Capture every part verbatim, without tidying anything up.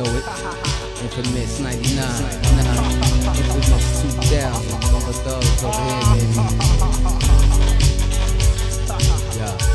know it. Infamous ninety-nine, nah. Infamous two thousand. All the thugs over here, baby. Yeah.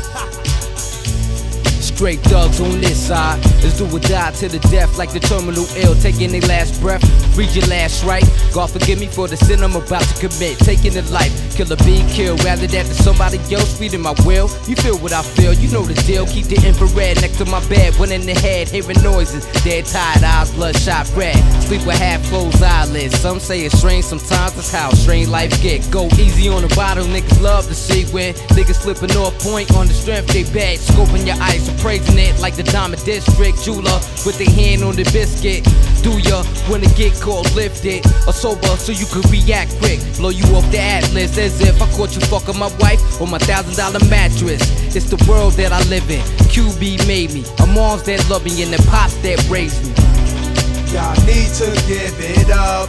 Straight thugs on this side. Let's do or die to the death, like the terminal ill, taking their last breath. Read your last right. God forgive me for the sin I'm about to commit. Taking the life, killer being killed, rather that to somebody else feeding my will. You feel what I feel, you know the deal. Keep the infrared next to my bed, one in the head, hearing noises. Dead tired eyes, bloodshot red. Sleep with half closed eyelids. Some say it's strange, sometimes it's how strange life get. Go easy on the bottle, niggas love to see when niggas slipping off point on the strength they bad. Scoping your ice, appraising it like the Diamond District jeweler with their hand on the biscuit. Do ya wanna get caught lifted or sober so you can react quick? Blow you off the atlas as if I caught you fucking my wife on my thousand dollar mattress. It's the world that I live in. Q B made me, a moms that love me and the pops that raised me. Y'all need to give it up.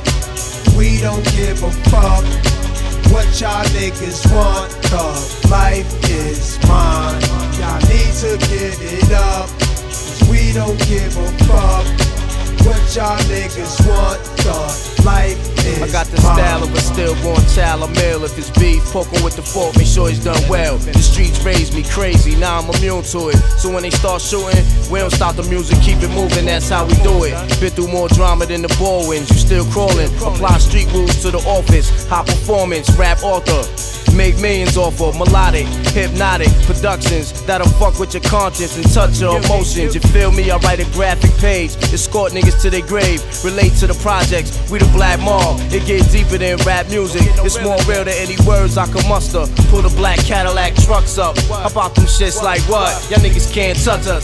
We don't give a fuck what y'all niggas want. The life is mine. Y'all need to give it up, 'cause we don't give a fuck what y'all niggas want. The life is mine. I got the style of a stillborn child. I'm ill if it's beef, poking with the fork, make sure he's done well. The streets raised me crazy, now I'm immune to it. So when they start shooting, we don't stop the music, keep it moving, that's how we do it. Been through more drama than the ball wins, you still crawling. Apply street rules to the office, high performance, rap author. Make millions off of melodic, hypnotic productions that'll fuck with your conscience and touch your emotions. You feel me? I write a graphic page, escort niggas to their grave. Relate to the projects, we the Black Mob. It gets deeper than rap music. It's more real than any words I can muster. Pull the black Cadillac trucks up. How about them shits like what? Y'all niggas can't touch us.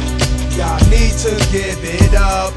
Y'all need to give it up.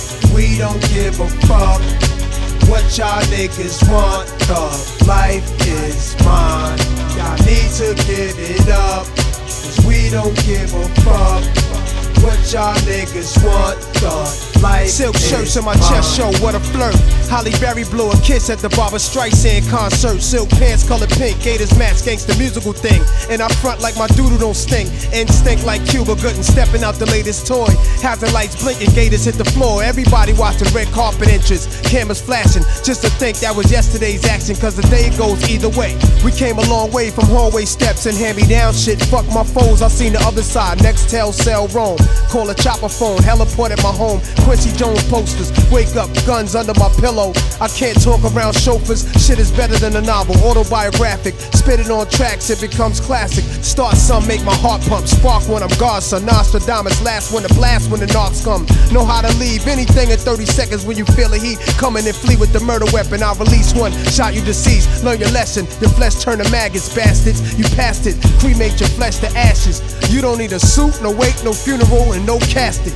We don't give a fuck what y'all niggas want. The life is mine. Y'all need to give it up, 'cause we don't give a fuck what y'all niggas want. The life Silk is shirts on my mine. chest show, what a flirt. Holly Berry blew a kiss at the Barbra Streisand concert. Silk pants colored pink, Gators match, gangsta musical thing. And I front like my doodle don't stink. Instinct like Cuba Gooding, stepping out the latest toy. Hazard lights blinking, Gators hit the floor. Everybody watching red carpet entrance, cameras flashing. Just to think that was yesterday's action, 'cause the day goes either way. We came a long way from hallway steps and hand-me-down shit. Fuck my foes, I seen the other side. Nextel, cell, roam. Call a chopper phone, heliport at my home. Quincy Jones posters, wake up, guns under my pillow. I can't talk around chauffeurs, shit is better than a novel. Autobiographic, spit it on tracks, it becomes classic. Start some, make my heart pump. Spark when I'm Garza, Nostradamus, last when the blast when the knocks come. Know how to leave anything in thirty seconds when you feel the heat coming and flee with the murder weapon. I'll release one, shot you deceased. Learn your lesson, your flesh turn to maggots, bastards. You passed it, cremate your flesh to ashes. You don't need a suit, no wake, no funeral, and no casket.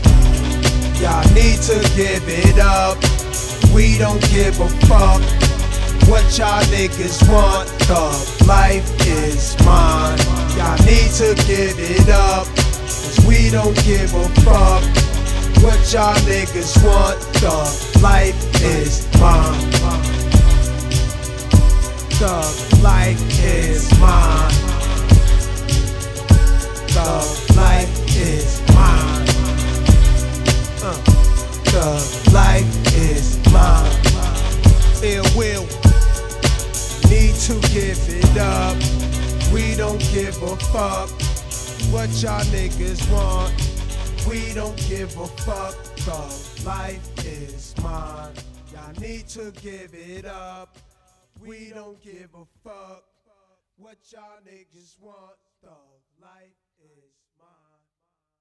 Y'all need to give it up. We don't give a fuck what y'all niggas want. The life is mine. Y'all need to give it up, 'cause we don't give a fuck what y'all niggas want. The life is mine. The life is mine. The life is mine. Uh, the life is mine. Ill will. Need to give it up. We don't give a fuck what y'all niggas want. We don't give a fuck. The life is mine. Y'all need to give it up. We don't give a fuck what y'all niggas want. The life is